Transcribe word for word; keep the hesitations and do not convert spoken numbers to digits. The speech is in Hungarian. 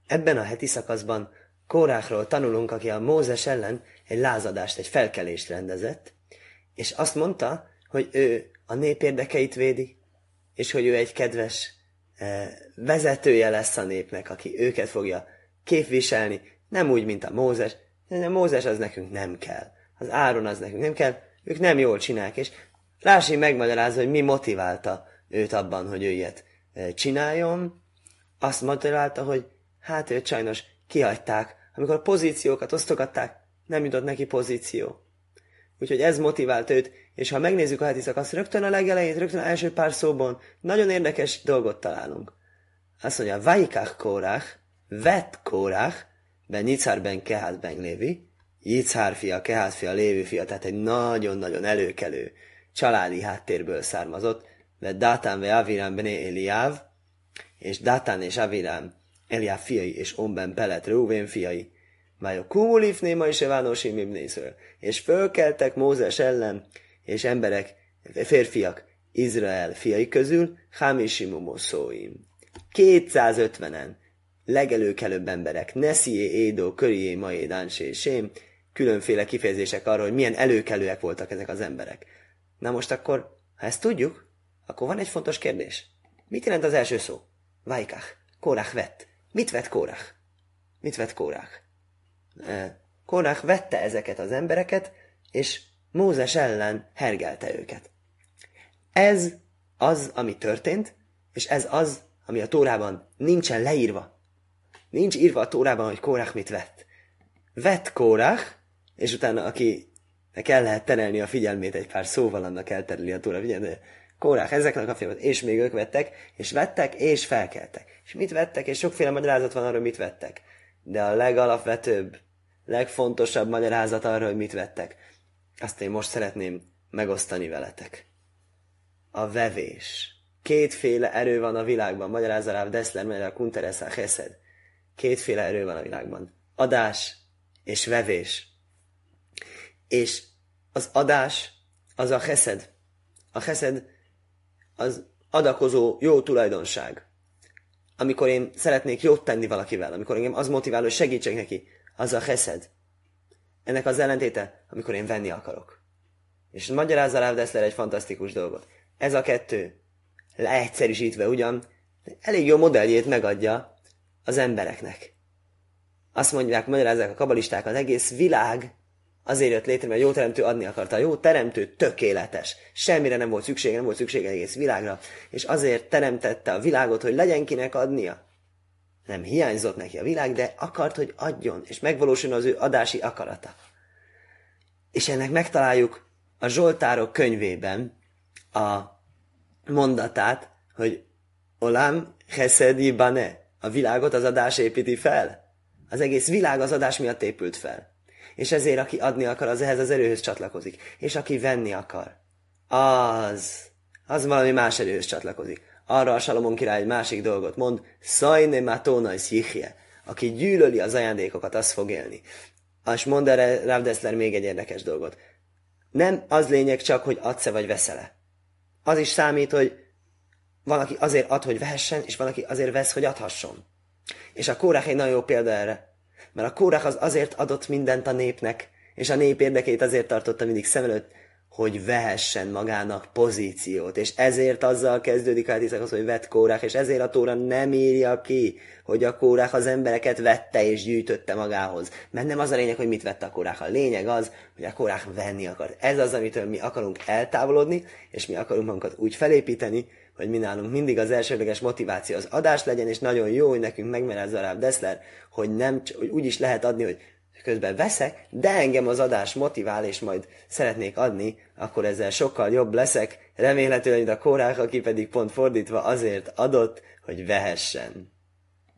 Ebben a heti szakaszban Kóráchról tanulunk, aki a Mózes ellen egy lázadást, egy felkelést rendezett, és azt mondta, hogy ő a nép érdekeit védi, és hogy ő egy kedves eh, vezetője lesz a népnek, aki őket fogja képviselni, nem úgy, mint a Mózes. A Mózes az nekünk nem kell, az Áron az nekünk nem kell, ők nem jól csinálják, és Rási megmagyarázza, hogy mi motiválta őt abban, hogy ő ilyet eh, csináljon. Azt motiválta, hogy hát őt sajnos kihagyták, amikor a pozíciókat osztogatták, nem jutott neki pozíció. Úgyhogy ez motivált őt, és ha megnézzük a heti szakaszt, rögtön a legelejét, rögtön az első pár szóban nagyon érdekes dolgot találunk. Azt mondja, Vaikach Kórach, vett Kórach, ben Yitzhár ben Kehat ben Lévi, Yitzhár fia, Kehat fia, Lévi fia, tehát egy nagyon-nagyon előkelő családi háttérből származott, vett Dátán ve Avirám bené Eliáv, és Dátán és Avirám Eliáv fiai, és Omben Pelet Rúvén fiai, Májó kumulifné ma is evánosim ibnészről, és fölkeltek Mózes ellen, és emberek, férfiak, Izrael fiai közül, Hámisimumoszóim. kétszázötvenen legelőkelőbb emberek, Neszié, Édó, Körié, Maé, Dánsé, Sém, különféle kifejezések arról, hogy milyen előkelőek voltak ezek az emberek. Na most akkor, ha ezt tudjuk, akkor van egy fontos kérdés. Mit jelent az első szó? Vaikach. Kórach vett. Mit vett Kórach? Mit vett Kórach? Kórach vette ezeket az embereket, és Mózes ellen hergelte őket. Ez az, ami történt, és ez az, ami a Tórában nincsen leírva. Nincs írva a Tórában, hogy Kórach mit vett. Vett Kórach, és utána akinek el lehet terelni a figyelmét egy pár szóval, annak eltereli a Tóra figyelmét. Kórach, ezeknek a figyelmet, és még ők vettek, és vettek, és felkeltek. És mit vettek, és sokféle magyarázat van arra, mit vettek. De a legalapvetőbb, legfontosabb magyarázat arra, hogy mit vettek, azt én most szeretném megosztani veletek. A vevés. Kétféle erő van a világban. Magyarázza Ráv Dessler, mert a Kunteresa Chesed. Kétféle erő van a világban. Adás és vevés. És az adás, az a Chesed. A Chesed az adakozó jó tulajdonság. Amikor én szeretnék jót tenni valakivel, amikor engem az motivál, hogy segítsek neki, az a Chesed. Ennek az ellentéte, amikor én venni akarok. És magyarázza Ráv Dessler egy fantasztikus dolgot. Ez a kettő, leegyszerűsítve ugyan, elég jó modelljét megadja az embereknek. Azt mondják, magyarázzák a kabalisták, az egész világ azért jött létre, mert jó teremtő adni akarta. A jó teremtő tökéletes. Semmire nem volt szüksége, nem volt szüksége egész világra. És azért teremtette a világot, hogy legyen kinek adnia. Nem hiányzott neki a világ, de akart, hogy adjon, és megvalósuljon az ő adási akarata. És ennek megtaláljuk a Zsoltárok könyvében a mondatát, hogy Olam chesedi bane, a világot az adás építi fel. Az egész világ az adás miatt épült fel. És ezért, aki adni akar, az ehhez az erőhöz csatlakozik. És aki venni akar, az, az valami más erőhöz csatlakozik. Arra a Salomon király egy másik dolgot mond, szajne matónaj szíhje, aki gyűlöli az ajándékokat, az fog élni. És mond erre Ráv Dessler még egy érdekes dolgot. Nem az lényeg csak, hogy adsz-e vagy veszel-e. Az is számít, hogy van, aki azért ad, hogy vehessen, és van, aki azért vesz, hogy adhasson. És a Kórach egy nagyon jó példa erre. Mert a Kórach az azért adott mindent a népnek, és a nép érdekét azért tartotta mindig szem előtt, hogy vehessen magának pozíciót. És ezért azzal kezdődik a heti szakasz, hogy vett Kórach, és ezért a Tóra nem írja ki, hogy a Kórach az embereket vette és gyűjtötte magához. Mert nem az a lényeg, hogy mit vette a Kórach. A lényeg az, hogy a Kórach venni akar. Ez az, amitől mi akarunk eltávolodni, és mi akarunk magunkat úgy felépíteni, hogy mi nálunk mindig az elsődleges motiváció az adás legyen, és nagyon jó, hogy nekünk megmerezze a Ráv Dessler, hogy, nem, hogy úgy is lehet adni, hogy közben veszek, de engem az adás motivál, és majd szeretnék adni, akkor ezzel sokkal jobb leszek, remélhetőleg a Kórach, aki pedig pont fordítva azért adott, hogy vehessen.